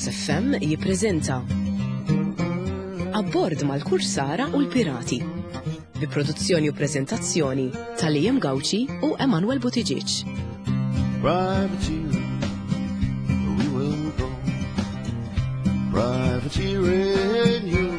Campus FM jippreżenta Abbord mal-Kursara u l-Pirati bi produzzjoni u preżentazzjoni tal-Liam Gawci u Emanuel Buttigieg. Privateering, we will go. Privateering you.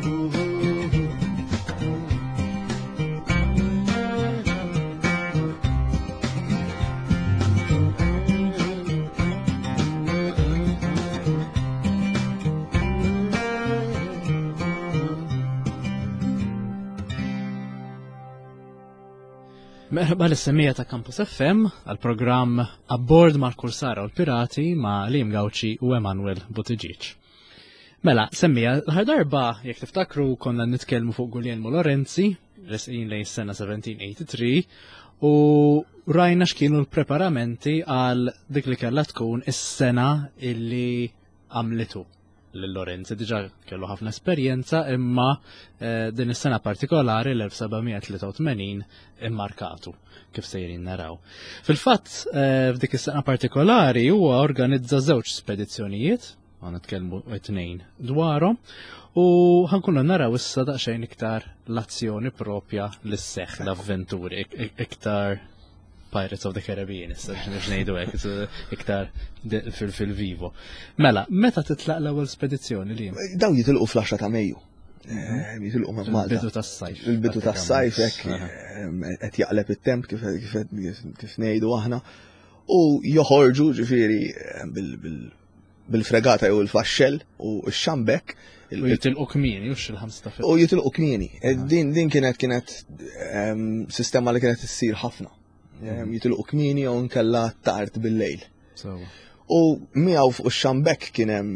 Merħba l-semmija ta' Campus FM għal-programm Abbord mal-Kursara u l-Pirati ma' Liam Gawci u Emanuel Buttigieg. Mela, semmija, l-ħar darba, jek tiftakru, konna nitkellmu fuq Guglielmo Lorenzi, resqin lejn sena 1783, u rajna x'kienu l-preparamenti għal dik li kellha tkun is-sena illi għamlitu l-Lorenzi. Diġa kellu ħafna esperjenza, imma din is-sena partikolari l-1783 immarkatu kif sejrin naraw. Fil-fatt, f'dik is-sena partikolari huwa organizza żewġ spedizzjonijiet, għan nitkellmu t-tnejn dwarhom, u ħankunu naraw issa daqsxejn iktar l-azzjoni propja l-seħħ l-avventuri, iktar Pirates of the Caribbean, issa ngħidu hekk, iktar fil-vivo. Mela, meta titlaq l-ewwel spedizzjoni li? Dawn jitilqu fl-10 ta' Mejju. Jitilqu ma' Malta. Il-bidu tas-sajf. Il-bidu tas-sajf hekk qed jaqleb it-temp kif ngħidu aħna. U joħorġu ġifieri bil-fregata jew il-faxxell u x-xambek. U jitilqu kmieni, u x-il-5 U jitilqu kmieni. Din kienet sistema li kienet issir ħafna. Jitilqu kmieni u nkella tard bil-lejl. U miegħu fuq ix-xambek kien hemm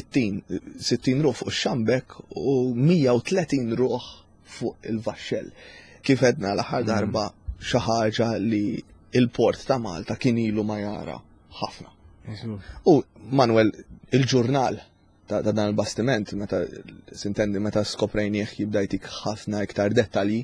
60 ruħ fuq ix-xambek u 130 ruħ fuq il-vaxxell. Kif għedna l-aħħar darba xi ħaġa li il-port ta' Malta kien ilu ma jara ħafna. U Manuel, il-ġurnal ta' dan il-bastiment, meta skoprejnieh jibda jtik ħafna iktar dettalji,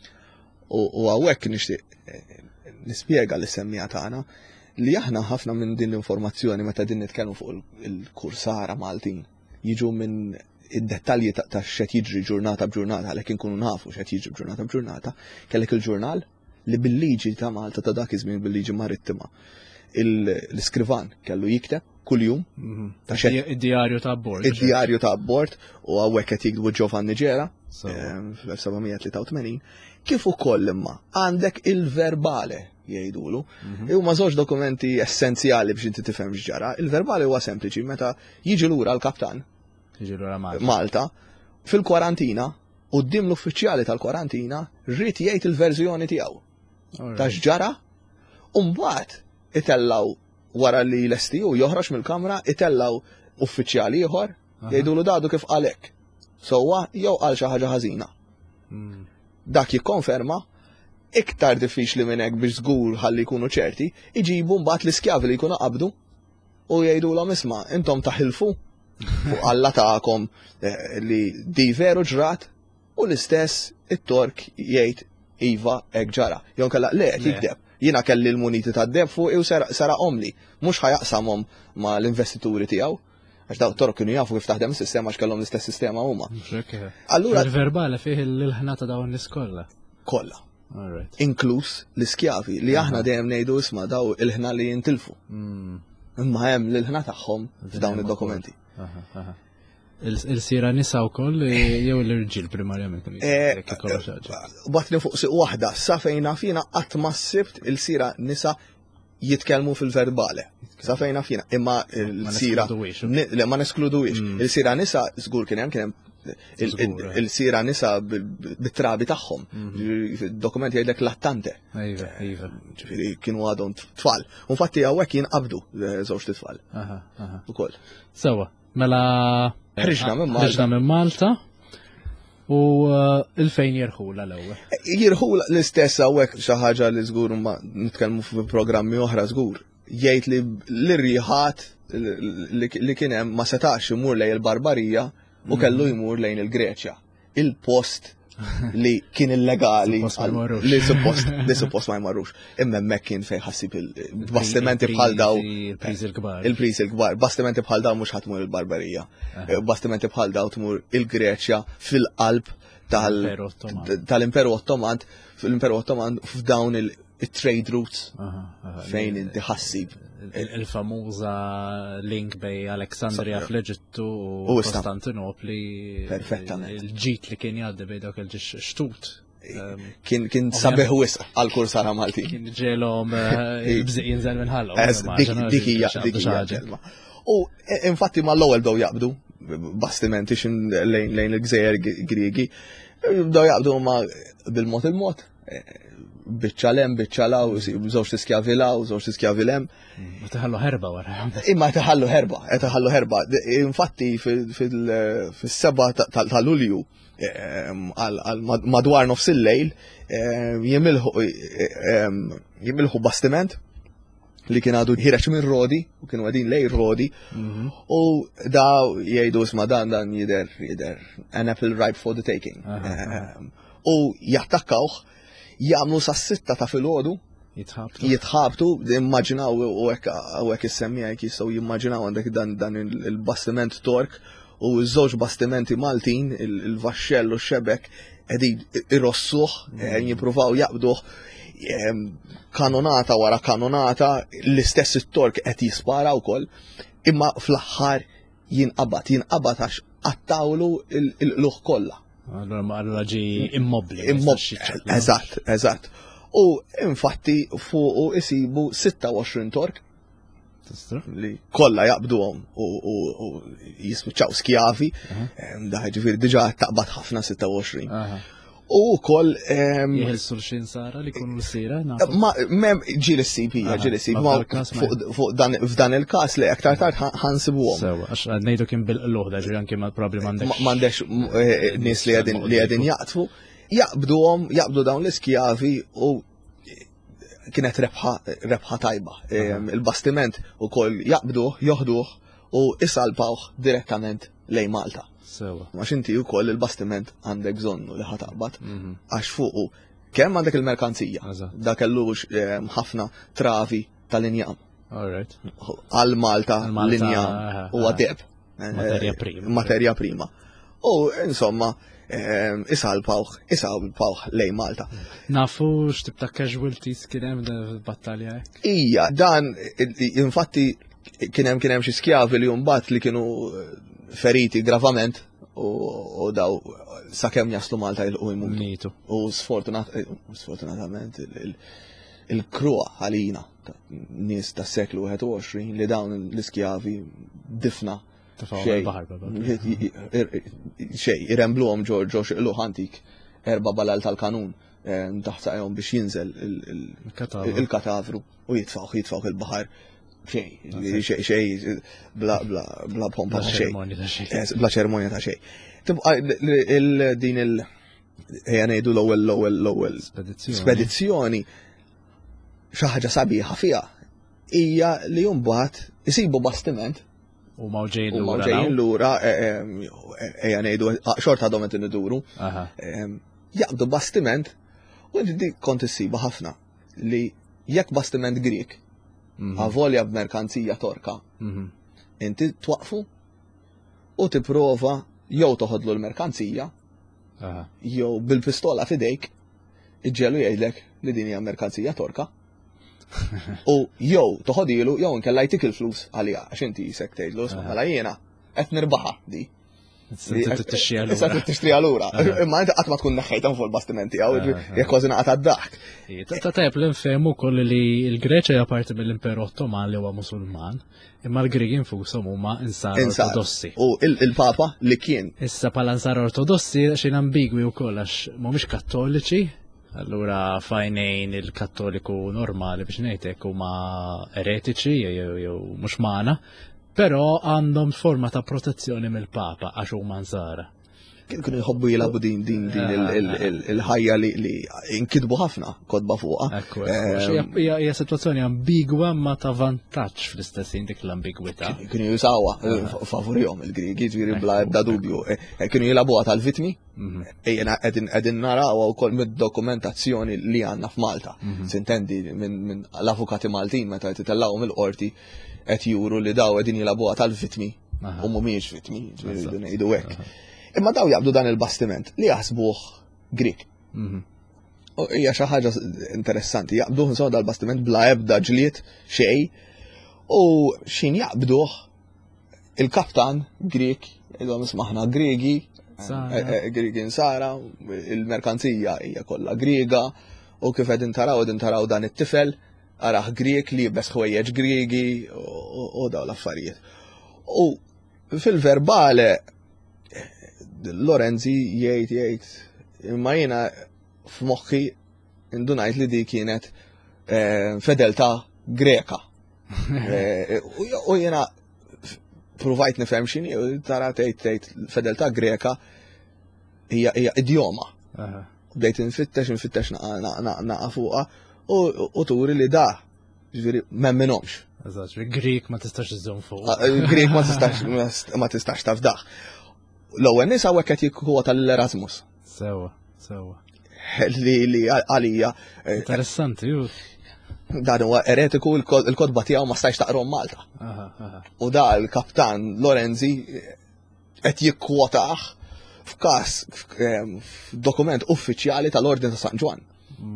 u hawnhekk nixtieq nispjega l-semmija tagħna li aħna ħafna minn din l-informazzjoni meta din nitkellmu fuq il-kursara Maltin jiġu minn id-dettalji ta' x'qed jiġri ġurnata b'ġurnata għalhekk inkunu nafu x'qed jiġri b'ġurnata b'ġurnata, kellek il-ġurnal li bil-liġi ta' Malta ta' dak iż-żmien bil-liġi marittima. L-iskrivan kellu jikteb kuljum id-diarju ta' abbord. Id-diarju ta' abbord u hawnhekk qed jikdbu Giovanni Ġera fl-1783 kif ukoll imma għandek il-verbale jgħidulu. Huma żewġ dokumenti essenzjali biex inti tifhem x'ġara. Il-verbali huwa sempliċi meta jiġi lura l-kaptan Malta fil-kwarantina quddiem l-uffiċjali tal-kwarantina rrid jgħid il-verżjoni tiegħu ta' x'ġara u mbagħad itellaw wara li l-STU joħroġ mill-kamra itellaw uffiċjali ieħor jgħidulu dadu kif qalek. Sewwa jew qal xi ħaġa ħażina. Dak jikkonferma iktar diffiċli minn hekk biex żgur ħalli jkunu ċerti, iġibu mbagħad l-iskjavi li jkunu qabdu u jgħidulhom isma' intom taħilfu fuq Alla tagħkom li di veru ġrat u l-istess it-Tork jgħid iva hekk ġara. Jew kellha le qed jikdeb. Jiena kelli l-muniti tad-deb fuq u saraqhom li mhux ħajaqsamhom ma' l-investituri tiegħu. Għax daw Tork kienu jafu kif taħdem is-sistema għax kellhom l-istess sistema huma. Allura il-verbali fih il-ħnata dawn nies-kollha. Kollha. Inkluż l-iskjavi li aħna dejjem ngħidu isma' daw il-ħna li jintilfu. Imma hemm l-ħna tagħhom f'dawn id-dokumenti. Il-sira nisa wkoll jew l-irġiel primarjament. Batni fuq siq waħda sa fejn fina qatt ma ssibt il-sira nisa jitkellmu fil-verbale. Sa fejn fina imma il-sira ma neskluduwix. Il-sira nisa żgur kien hemm il-sira nisa bit-trabi tagħhom. Id-dokument jgħidlek lattante. Iva. Ġifieri kienu għadhom tfal. U infatti hawnhekk jinqabdu żewġ tfal. Ukoll. Sewwa, mela ħriġna minn Malta u il-fejn jirħula l-ewwel. Jirħula l-istess hawnhekk xi ħaġa li żgur ma nitkellmu f'programmi oħra żgur. Jgħid li l-irriħat li kien hemm ma setax imur lejn il-Barbarija u kellu jmur lejn il-Greċja. Il-post li kien illegali Suppost ma jmorrux. li suppost ma jmorrux. Imma hemmhekk kien fejn ħassib il-bastimenti bħal daw Il-prizi l-kbar. il-prizi l-kbar, bastimenti bħal daw mhux ħatmur il-Barbarija. Bastimenti bħal daw tmur il-Greċja fil-qalb tal-Imperu Ottoman, fil-Imperu Ottoman f'dawn il-trade routes fejn inti ħassib. Il-famuża link bej Aleksandria fl-Eġittu u Kostantinopli. Perfettament. Il-ġit li kien jgħaddi bej dawk il-ġix xtut. Kien sabeħ wisq għal kursara Malti. Kien ġelhom bżiq jinżel minn ħallhom. Dik hija ġelma. U infatti mal-ewwel bdew jaqbdu bastimenti lejn il-gżejjer Griegi, bdew jaqbdu ma bil-mod il-mod. Biċċalem, biċċalaw, żewġ tiskjavilaw, żewġ tiskjavilem. Taħallu herba wara. Imma taħallu herba. Infatti fis-seba tal-Lulju madwar nofs il-lejl jimilħu bastiment li kien għadu ħireċ minn Rodi, u kienu għadin lej Rodi, u da jgħidu isma dan jider an apple ripe for the taking. U jattakkawh jagħmlu sas-sitta ta' filgħodu jitħabtu, immaġinaw u hekk is-semmija jekk jistgħu jimmaġinaw għandek dan il-bastiment Tork u ż-żewġ bastimenti Maltin, il-vaxxell u x-xebek qegħdin irossuh, jippruvaw jaqbduh kanonata wara kanonata, l-istess it-Tork qed jispara wkoll, imma fl-aħħar jinqabad għax qattawlu l-luħ kollha. Allora ġi immobli. Eżatt. U infatti fuqu isibu 26 Tork li kollha jaqbduhom u jispiċċaw skjavi, daħ ġifieri diġà taqbad ħafna 26. U wkoll jieħilsu l-xin sara li jkunu l-sira? Mem ġiel issib f'dan il-każ li aktar tard ħansibuhom. Sewa, għax ngħidu kien bil-luħda ġi anke probabli m'għandekx nies li qegħdin jaqtfu, jaqbdu dawn l-iskjavi u kienet rebħa tajba. Il-bastiment ukoll jaqbduh, joħduh u isalpawh direttament lejn Malta. Għax inti wkoll il-bastiment għandek bżonnu li ħataqbad għax fuqu kemm għandek il-merkanzija, da kellux ħafna travi tal-injam. Għal Malta l-injam u għadeb. Materja prima. U insomma, isalpawh lejn Malta. Nafu x'tib ta' casualties kien hemm battalja? Ija, dan infatti kien hemm xi skjavi li mbagħad li kienu feriti gravament u daw sakemm jaslu Malta jilqu jmutu. U sfortunatament il-krua ħalina nies tas-seklu 21 li dawn l-iskjavi difna xej irembluhom ġo xiqluh antik erba' balal tal-kanun taħsaqhom biex jinżel il-katavru u jitfawh il-baħar. Xej, bla pompa ta' xej. Bla ċermonja ta' xej. Din ngħidu l-ewwel spedizzjoni xi ħaġa sabiħa fiha hija li mbagħad isibu bastiment u mawġejn lura ngħidu xorta għadhom qed iduru. Jaqbdu bastiment u inti kont issiba ħafna li jekk bastiment Grieg għavolja b'merkanzija Torka. Inti twaqfu u tipprova jew toħodlu l-merkanzija, jew bil-pistola f'idejk iġġelu jgħidlek li din hija merkanzija Torka. U jew toħodilu jew inkella jtik il-flus għalija għax inti jisek tgħidlu mela jiena qed nirbaħa di. Issa tixtri għalura. Imma inti qatt ma tkun neħħejthom fuq il-bastimenti għaw jekk kważi naqgħod għad-daħk. Ta' tajb l-infemu koll li l-Greċja hija parti mill-Imperu Ottoman li huwa Musulman, imma l-Griegi infushom huma insar ortodossi. U il-Papa li kien. Issa bħala insar ortodossi xejn ambigwi wkoll għax mhumiex kattoliċi, allura fajnejn il-kattoliku normali biex ngħidlek huma eretiċi jew mhux magħna. Però għandhom forma ta' protezzjoni mill-Papa għax huma nsara. kienu jħobbu jilabu din il-ħajja li inkidbu ħafna kodba fuqa. Hija situazzjoni ambigwa ma ta' vantaġġ fl-istessin dik l-ambigwità. Kienu jusawa favorihom il-Griegi, ġifieri bla ebda dubju. Kienu jilabuha tal-vitmi, ejjena qegħdin narawha wkoll mid-dokumentazzjoni li għandna f'Malta. Sintendi minn l-avukati Maltin meta titellgħu mill-qorti qed juru li daw qegħdin jilabuha tal-vitmi u mhumiex vitmi, ġifieri ngħidu hekk. Imma daw jaqbdu dan il-bastiment li jaħsbuh Grik. Hija xi ħaġa interessanti, jaqbduh insomma dal-bastiment bla ebda ġlied xejn u xin jaqbduh il-kaptan Grik, idhom ismaħna Griegi, Griegi Sara, il-merkanzija hija kollha Griega u kif qegħdin taraw dan it-tifel araħ Grieg li jibes ħwejjeġ Griegi u daw l-affarijiet. U fil-verbale Lorenzi jgħid imma jiena f'moħħi indunajt li di kienet fedeltà Greka. U jiena provajt nifhem x'inhi u tara tgħid fedeltà Greka hija idjoma. Bdejt infittex naqa' fuqha u turi li da ġifieri m'hemmhomx. Eżatt, Grik ma tistax iżżomm fuq. Grik ma tistax taf daħ. L-ewwel nies hawnhekk qed jikkwota l-Erasmus. Sewa. Li għalija. Interessanti, ju. Dan huwa eretiku il-kodba tiegħu ma stajx taqrom Malta. U da l-kaptan Lorenzi qed jikkwotah f'każ f'dokument uffiċjali tal-Ordin ta' San Ġwan.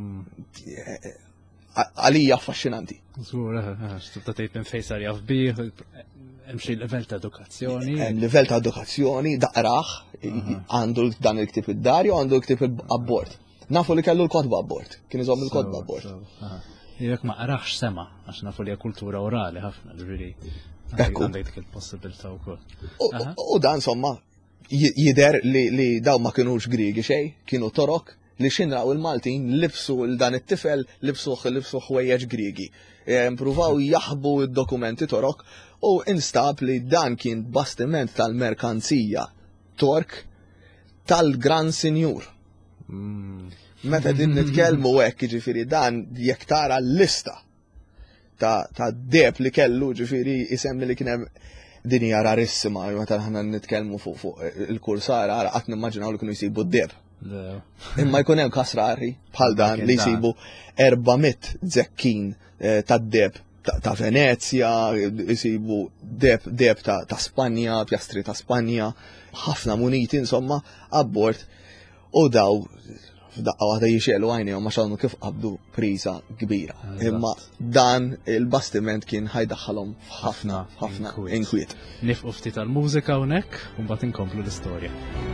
Għalija affaxxinanti. Żgur, x'tibda tgħid minn fejn sar jaf bih, hemm xi livell ta' edukazzjoni. Hemm livell ta' edukazzjoni daqraħ, għandu dan il-ktib id-darju, għandu l-ktib abbord. Nafu li kellu l-kodba abbord, kien iżomm il-kodba abbord. Jekk ma qarax sema, għax nafu li hija kultura orali ħafna, ġifieri. Għandek dik il-possibilità wkoll. U dan insomma jidher li daw ma kinux Griegi xejn, kienu torok li xinraw il-Maltin libsu dan it-tifel libsu ħwejjeġ Griegi. Impruvaw jaħbu id-dokumenti torok u instab li dan kien bastiment tal-merkanzija Tork tal-Gran Sinjur. Meta din nitkellmu hekk ġifieri dan jekk tara l-lista ta' deb li kellu ġifieri isemmi li kien hemm din hija rarissima meta aħna nitkellmu fuq il-kursara ara qatt nimmaġinaw li kienu jsibu d-deb. Imma jkun hemm kasrari bħal dan li jsibu 400 zekkin tad-deb ta' Venezia, jsibu deb ta' Spanja, pjastri ta' Spanja, ħafna muniti insomma abbord u daw f'daqqa waħda jixelu għajnejhom ma xawnu kif qabdu priża kbira. Imma dan il-bastiment kien ħajdaħħalhom f'ħafna inkwiet. Nifqu ftit tal-mużika hawnhekk u mbagħad inkomplu l-istorja.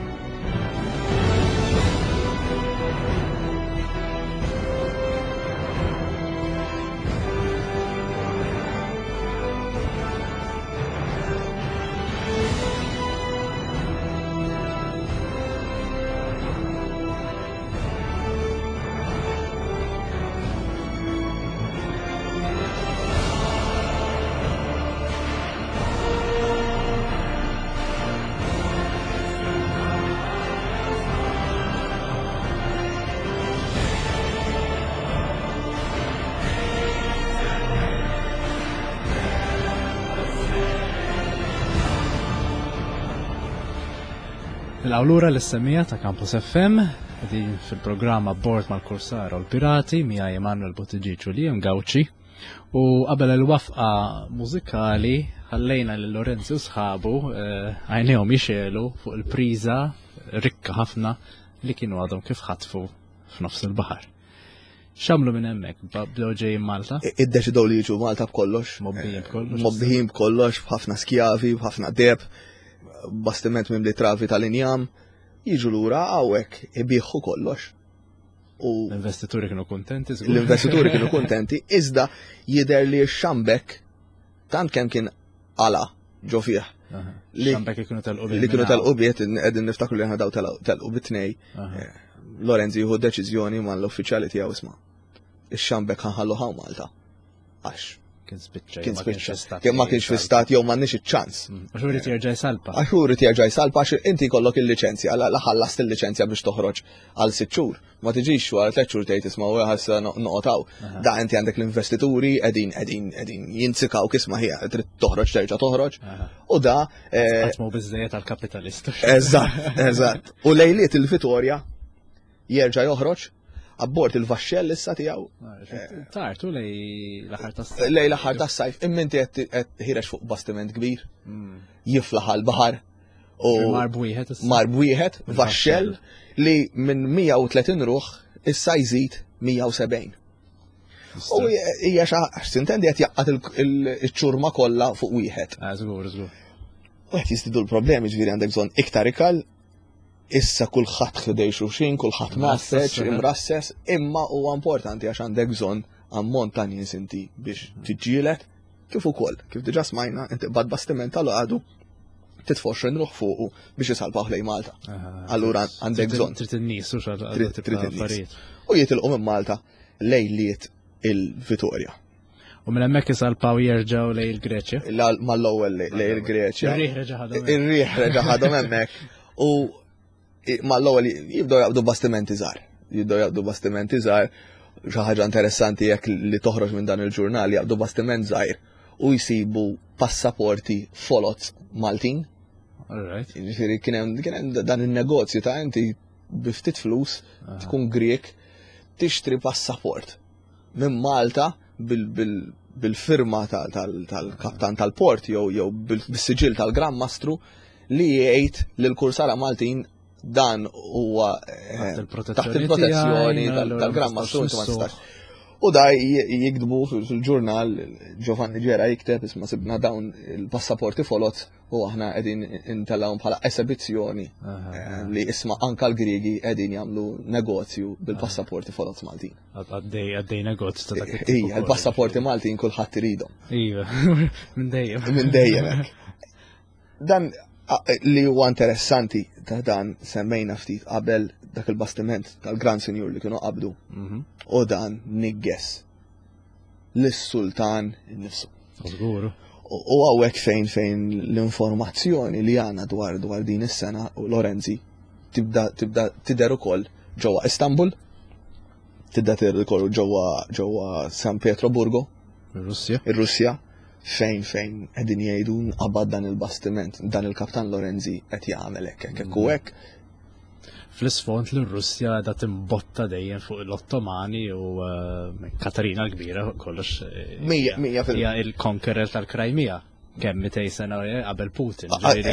Il-għawlura l-issemija ta' Campus FM, din fil-programma Bord mal-Kursara u l-Pirati, mija Emanuel Buttigieg u Liam Gawci, u qabel il-wafqa mużikali ħallejna l-Lorenzi u sħabu għajnejhom jixelu fuq il-priża rikka ħafna li kienu għadhom kif ħatfu f'nofs il-baħar. X'għamlu minn hemmhekk? Bdew ġejjin Malta? Iddeċidew li jiġu Malta b'kollox. Mobbijin b'kollox, b'ħafna skjavi, b'ħafna deb. Bastiment minn li travi tal-injam, jiġu lura hawnhekk ibiħħu kollox. L-investituri kienu kontenti? L-investituri kienu kontenti, iżda jidher li x-Xambek tant kemm kien għala ġo fih. Xambek kienu tal-qubiet. Li kienu tal-qubiet, qegħdin niftakru li aħna daw tal-qubiet tnej. Lorenzi jieħu deċiżjoni mal-uffiċjali tiegħu isma'. Ix-Xambek ħanħallu ħaw Malta. Għax Kien spiċċa. Kien spiċċa. Kien ma kienx fi stat jew m'għandniex iċ-ċans. Għax urid jerġa' jsalpa. Għax urid jerġa' jsalpa għax inti jkollok il-liċenzja, ħallast il-liċenzja biex toħroġ għal 6 xhur. Ma tiġix wara 3 xhur tgħid isma' ħassa noqgħotaw. Da inti għandek l-investituri qegħdin jinsikaw kisma' ħija trid toħroġ terġa' toħroġ. U da Għatmu biżejjed għall-kapitalistu. Eżatt. U lejliet il-Vitorja jerġa' joħroġ abbord il-vaxxell issa tiegħu. Tartu lej l-aħħar tas-sajf. Lej l-aħħar tas-sajf, imminti qed ħirex fuq bastiment kbir, jiflaħ għall-baħar. Marb wieħed, vaxxell li minn 130 ruħ issa jżid 170. U hija xi tintendi qed jaqqat il-ċurma kollha fuq wieħed. Żgur. U qed jiżdiedu l-problemi ġifieri għandek bżonn iktar ikal. Issa kulħadd ħdej xulxin, kulħadd masseġ, imrasses, imma huwa importanti għax għandek bżonn ammont ta' nies inti biex tiġġielet kif ukoll, kif diġà smajna, inti bad bastiment tal-għadu titfoxxen ruħ fuqu biex isalpaw lejn Malta. Allura għandek bżonn. Trid in-nies u affarijiet. U jitilqu minn Malta lejliet il-Vitorja. U minn hemmhekk isalpaw jerġgħu lejn il-Greċja? Mal-ewwel lejn il-Greċja. Ir-riħ reġa' ħadhom hemmhekk. U mal-ewwel jibdew jaqbdu bastimenti żgħar. Xi ħaġa interessanti jekk li toħroġ minn dan il-ġurnal jaqbdu bastiment żgħir u jsibu passaporti folot Maltin. Jiġifieri kien hemm dan in-negozju ta' inti bi ftit flus tkun Griek tixtri passaport minn Malta bil-firma tal-kaptan tal-port jew bis-siġil tal-Gran Mastru li jgħid lil kursara Maltin dan huwa taħt il-protezzjoni tal-Gran Mastru inti ma tistax. U da jikdbu fil-ġurnal Giovanni Ġera jikteb isma' sibna dawn il-passaporti folot u aħna qegħdin intellawhom bħala esibizzjoni li isma' anka l-Griegi qegħdin jagħmlu negozju bil-passaporti folot Maltin. Għaddej negozju ta' dak Ija, il-passaporti Maltin kulħadd iridhom. Iva, minn dejjem. Minn dejjem. Dan li huwa interessanti ta' dan semmejna ftit qabel dak il-bastiment tal-Grand Sinjur li kienu qabdu. U dan niggess lis-Sultan innifsu. Żgur. U hawnhekk fejn l-informazzjoni li għandna dwar din is-sena u Lorenzi tibda tidher ukoll ġewwa Istanbul, tibda tidher ukoll ġewwa San Pietroburgo, ir-Russja. Fejn qegħdin jgħidu nqabad dan il-bastiment, dan il-Kaptan Lorenzi qed jagħmel hekk u hekk. Fl-isfond l-Russja qiegħda timbotta dejjem fuq l-Ottomani u Katarina l-Kbira kollox. 100%. Hija il-conqueror tal-Krajmija kemm 200 sena qabel Putin.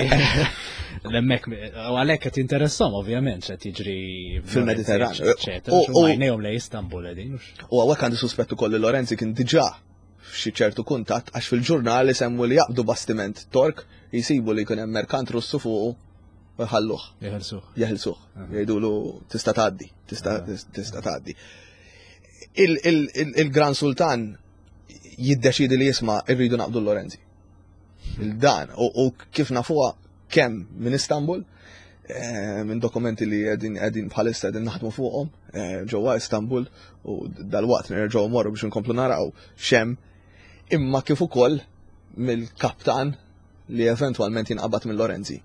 Għalhekk qed jinteressom ovvjament x'qed jiġri fil-Mediterran. U għajnejhom lejn Istanbul qegħdin. U hawnhekk għandi suspett ukoll li Lorenzi kien diġà f'xi ċertu kuntatt għax fil-ġurnal semmu li jaqbdu bastiment Tork jisibu li jkun hemm merkant Russu fuqu u jħalluh. Jeħilsuh. Jgħidulu tista' tgħaddi, tista' tgħaddi. Il-Gran Sultan jiddeċidi li jisma' irridu naqbdu Lorenzi. Il-dan u kif nafuha kemm minn Istanbul minn dokumenti li qegħdin bħalissa qegħdin naħdmu fuqhom ġewwa Istanbul u dal-waqt nerġgħu morru biex inkomplu naraw xemm imma kif ukoll mill-kaptan li eventwalment jinqabad minn Lorenzi.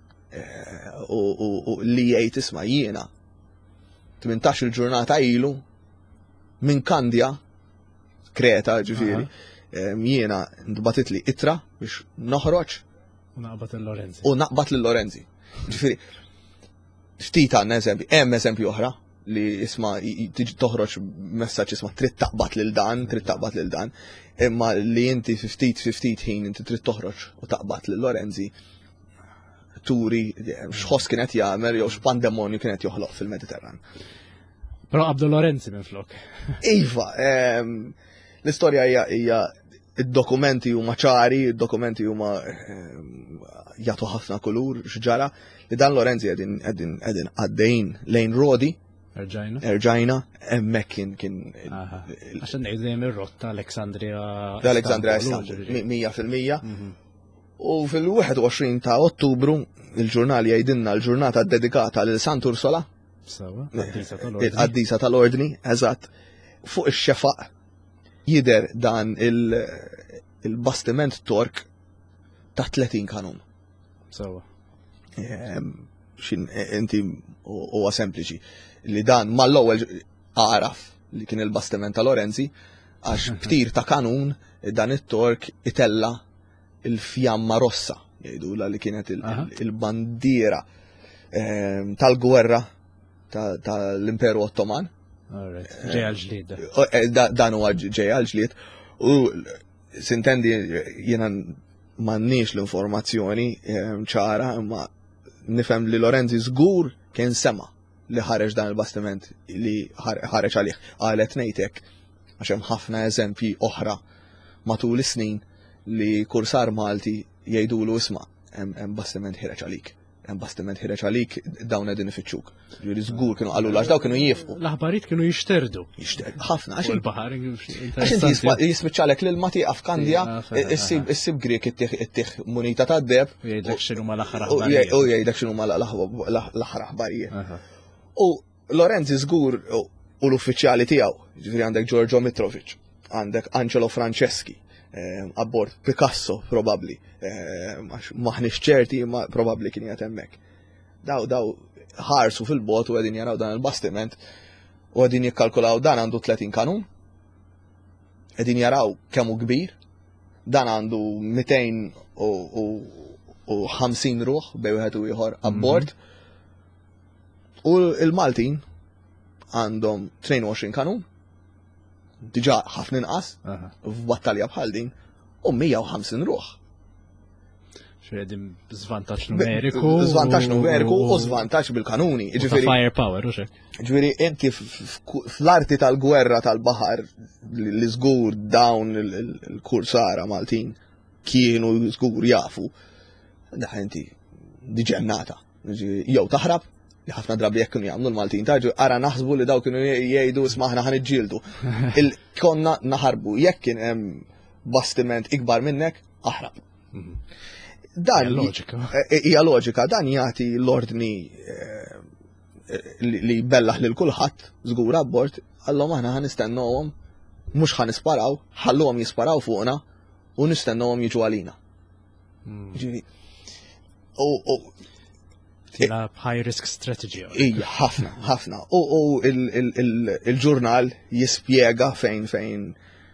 U li jgħid isma' jiena 18 il-ġurnata ilu minn Kandja Kreta ġifieri jiena ndbatit li itra biex noħroġ u naqbad lil Lorenzi. Ġifieri ftit għandna eżempju, hemm eżempju oħra li isma' tiġi toħroġ messaġġ isma' trid taqbad lil dan, imma li inti ftit ħin inti trid toħroġ u taqbad lil Lorenzi turi x'ħoss kienet jagħmel jew x'pandemonju kienet joħloq fil-Mediterran. Però qabdu Lorenzi minflok. Iva, l-istorja hija id-dokumenti huma ċari, id-dokumenti huma jagħtu ħafna kulur x'ġara li dan Lorenzi qegħdin għaddejjin lejn Rodi. Erġajna, hemmhekk kien. Għaxan ngħidu dejjem ir-rotta Aleksandria Istanbul, 100%. U fil-21 ta' Ottubru il-ġurnal jgħidilna l-ġurnata dedikata lil Sant Ursola. Qaddisa tal-Ordni, eżatt, fuq ix-xefaq jider dan il-bastiment tork ta' 30 kanun. Sewa. Inti huwa sempliċi li dan mal-ewwel għaraf li kien il-bastiment ta' Lorenzi għax btir ta' kanun dan it-tork itella il-fjamma rossa jgħidula li kienet il-bandiera tal-gwerra tal-Imperu Ottoman. Ġej għal-ġlied. Dan huwa ġej għal-ġlied u sintendi jiena m'għandniex l-informazzjoni ċara imma nifhem li Lorenzi żgur kien sema li ħareġ dan il-bastiment li ħareġ għalih. Qalet ngħidlek għax hemm ħafna eżempji oħra matul is-snin li kursar Malti jgħidulu isma' hemm bastiment ħireġ għalik. Hemm bastiment ħireġ għalik dawn qegħdin ifittxuk. Ġifieri żgur kienu qalu għax daw kienu jifqu. L-aħbarijiet kienu jixterdu. Ħafna għax il-baħar jispiċċalek lil mati f'Kandja issib Griek ittieħ munita tad-deb u jgħidlek x'inhu mal-aħħar u jgħidlek x'inhu mal-aħħar aħbarijiet. U Lorenzi żgur u l-uffiċjali tiegħu, ġifieri għandek Giorgio Mitrovic, għandek Angelo Franceschi, abbord Picasso probabbli, maħniex ċerti ma probabbli kien jgħid hemmhekk. Daw ħarsu fil-bot u qegħdin jaraw dan il-bastiment u qegħdin jikkalkulaw dan għandu 30 kanun, qegħdin jaraw kemm hu kbir, dan għandu 250 ruħ bej wieħed u ieħor abbord. U il-Maltin għandhom 22 kanun, diġà ħafna inqas f'battalja bħal din u 150 ruħ. Xedim zvantaġġ numeriku. Zvantaġġ numeriku u zvantaġġ bil-kanuni. Firepower, u xek. Ġifieri inti fl-arti tal-gwerra tal-baħar li żgur dawn il-kursara Maltin kienu żgur jafu. Daħ inti diġennata. Jew taħrab li ħafna drabi jekk kienu jagħmlu l-Maltin taġu ara naħsbu li daw kienu jgħidu isma' aħna ħaniġġieldu. Konna naħarbu jekk kien hemm bastiment ikbar minnek aħrab. Dan hija loġika, dan jagħti l-ordni li bellaħ lil kulħadd żgur abbord, allhom aħna ħanistennewhom mhux ħanisparaw, ħalluhom jisparaw fuqna u nistennewhom jiġu għalina. Tila high risk strategy. Ija, ħafna. U il-ġurnal jispjega fejn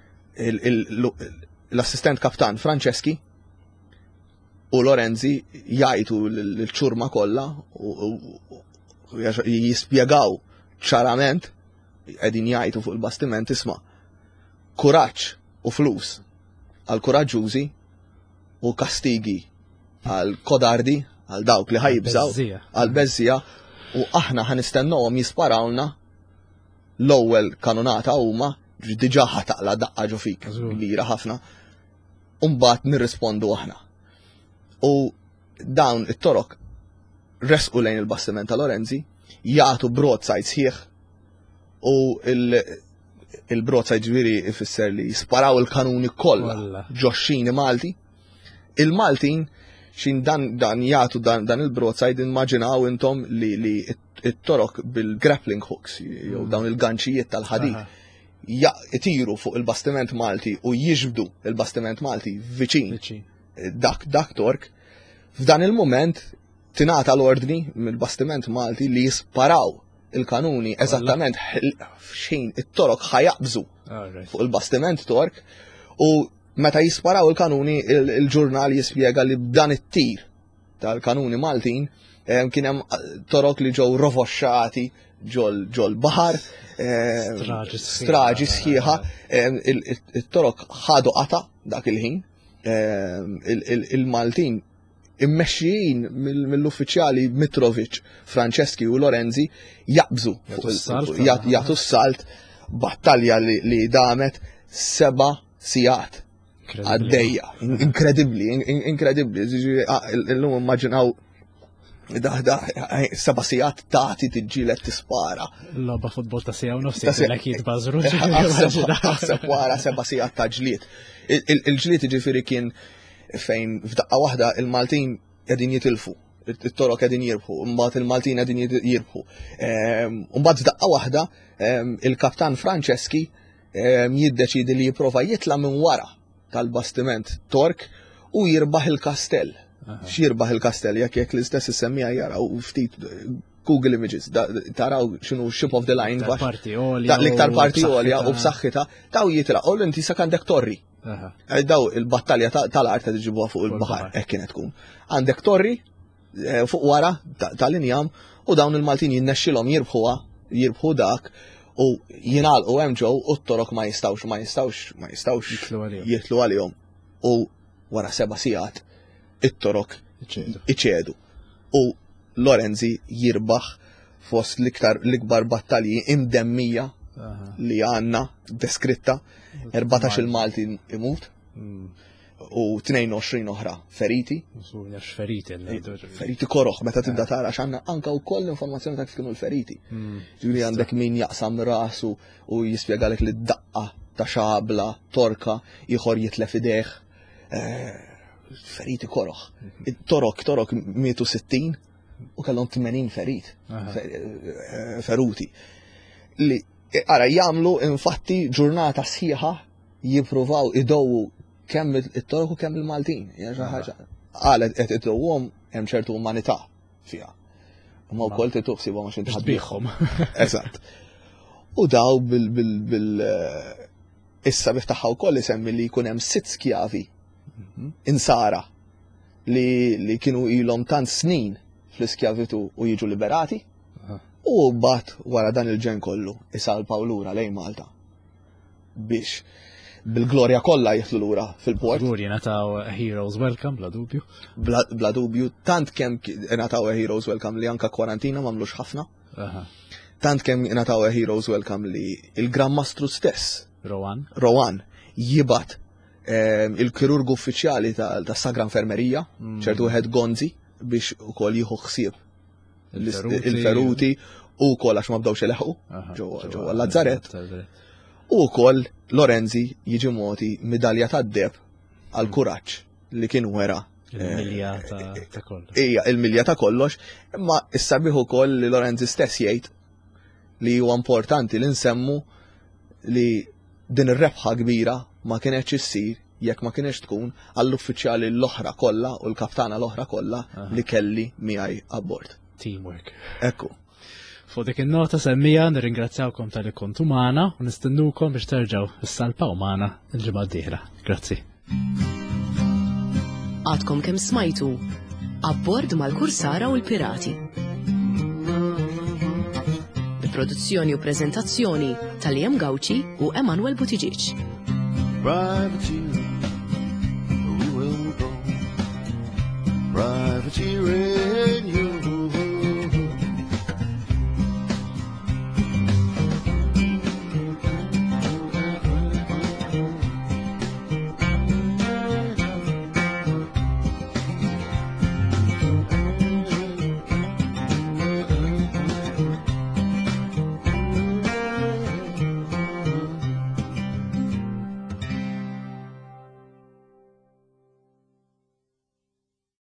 l-assistent kaptan Franceschi u Lorenzi jgħidu l-ċurma kollha u jispjegaw ċarament qegħdin jgħidu fuq il-bastiment isma' kuraġġ u flus għal kuraġġużi u kastigi għal kodardi għal dawk li ħajibżaw għal beżżija u aħna ħanistennewhom jisparawlna l-ewwel kanunata huma diġà ħataqla daqqa ġo fik kbira ħafna u mbagħad nirrispondu aħna. U dawn it-torok resqu lejn il-bastiment ta' Lorenzi jagħtu broadside sħiħ u il-broadside ġifieri ifisser li jisparaw il-kanuni kollha ġoxxini Malti. Il-Maltin xin dan jagħtu dan il-broadside immaġinaw intom li it-torok bil-grappling hooks jew dawn il-ganċijiet tal-ħadid jitiru fuq il-bastiment Malti u jiġbdu il-bastiment Malti viċin dak tork. F'dan il-moment tingħata l-ordni mill-bastiment Malti li jisparaw il-kanuni eżattament f'xejn it-torok ħajaqbżu fuq il-bastiment tork u meta jisparaw il-kanuni il-ġurnal jispjega li b'dan it-tir tal-kanuni Maltin kien hemm torok li ġew rovoxxati ġol baħar straġi sħiħa it-torok ħadu qata dak il-ħin il-Maltin immexxijin mill-uffiċjali Mitrovic, Franceschi u Lorenzi jaqbżu jagħtu s-salt battalja li damet 7 sigħat għaddejja. Inkredibbli. Illum immaġinaw seba' sigħat tagħti tiġġieled tispara. Logħba futbol ta' sigħa u nofs jgħidlek jitbażru. Aħseb wara 7 sigħat ta' ġlied. Il-ġlied jiġifieri kien fejn f'daqqa waħda il-Maltin qegħdin jitilfu, it-torok qegħdin jirbħu, mbagħad il-Maltin qegħdin jirbħu. Mbagħad f'daqqa waħda il-kaptan Franceschi jiddeċidi li jipprova jitla minn wara tal-bastiment Tork u jirbaħ il-kastell. X'jirbaħ il-kastell jekk l-istess issemmija jaraw ftit Google Images, taraw x'inhu ship of the line l-iktar parti għolja u b'saħħitha daw jitlaqgħu l-inti sa għandek torri. Daw il-battalja tal-art ta' ġibuha fuq il-baħar, hekk kienet tkun. Għandek torri fuq wara tal-injam u dawn il-Maltin jinnexxilhom jirbħu dak u jingħalqu hemm ġew u t-torok ma jistgħux jitlu għalihom. U wara 7 sigħat it-torok iċedu. U Lorenzi jirbaħ fost l-ikbar battalji imdemmija li għanna deskritta 14 il-Maltin imut u 22 oħra feriti. Feriti koroħ, meta tibda tara x'għandna anka wkoll informazzjoni ta' kif kienu l-feriti. Ġifieri għandek min jaqsam rasu u jispjegalek li d-daqqa ta' xabla, torka, ieħor jitlef idejh. Feriti koroħ. Torok mietu 60 u kellhom 80 feruti. Li ara jagħmlu infatti ġurnata sħiħa jippruvaw idowwu kemm it-torok u kemm il-Maltin. Qalet qed idowwhom hemm ċertu umanità fiha. Ma wkoll tituħsibhom għax inti ħaddieħhom. Eżatt. U daw issa biftaħħa wkoll isemmi li jkun hemm 6 skjavi insara li kienu ilhom tant snin fl-iskjavitu u jiġu liberati u bat wara dan il-ġen kollu isalpaw lura lejn Malta biex bil-glorja kollha jitlu lura fil-port. Glorja nataw a hero's welcome, bla dubju. Bla dubju, tant kemm nataw a hero's welcome li anka kwarantina m'għamlux ħafna. Tant kemm nataw a hero's welcome li il-Gran Mastru stess, Rowan, jibat il-kirurgu uffiċjali ta' Sagra Infermerija, ċertu wieħed Gonzi, biex ukoll jieħu ħsieb il-feruti u wkoll għax ma bdewx ileħqu ġewwa l-Lazzaret. U wkoll Lorenzi jiġi moti medalja tad-deb għal kuraġġ li kien wera. Il-milja ta' kollox. Ija, il-milja ta' kollox, imma issa bieħ ukoll li Lorenzi stess jgħid li huwa importanti li nsemmu li din ir-rebħa kbira ma kienx issir jekk ma kienx tkun għall-uffiċjali l-oħra kollha u l-kaptana l-oħra kollha li kelli miegħi abbord. Teamwork. Ekku. Fuq dik in-nota semmija nirringrazzjawkom tal-li kontu magħna u nistennukom biex terġgħu issalpaw magħna l-ġimgħa d-dieħla. Grazzi. Għadkom kemm smajtu abbord mal-Kursara u l-Pirati. Produzzjoni u prezentazzjoni tal-Liam Gawci u Emanuel Buttigieg. Privateer, we will go. Privateer.